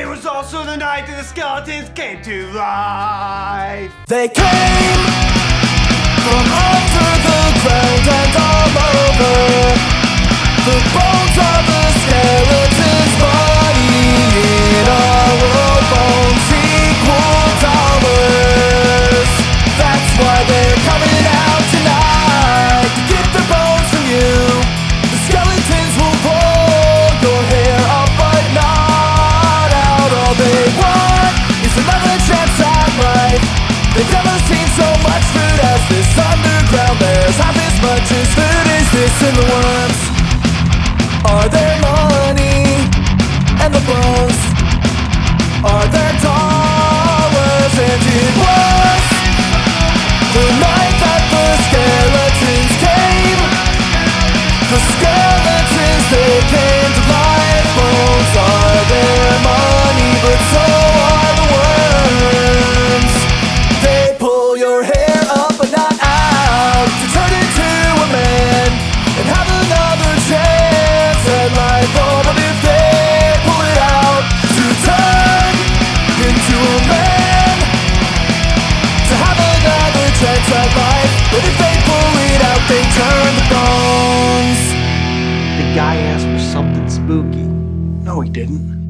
It was also the night that the skeletons came to life. They came from under the ground and all over. The bones of the skeletons money in our world, bones equal dollars. That's why they're coming out tonight to get their bones from you. The skeletons will pull your hair up but not out. All they want is another chance at life. They've never seen so much food as this underground. There's half as much as food as this in the worms. Are there money and the bones? Are there dollars? And it was the night that the skeletons came. The skeletons, they came to life. Bones are their money, but so are the worms. They pull your hair up but not out to turn into a man and have another chance at life. Oh, but if they pull it out to turn into a man, to have another chance at life. But if they pull it out, they turn the bones. The guy asked for something spooky. No, he didn't.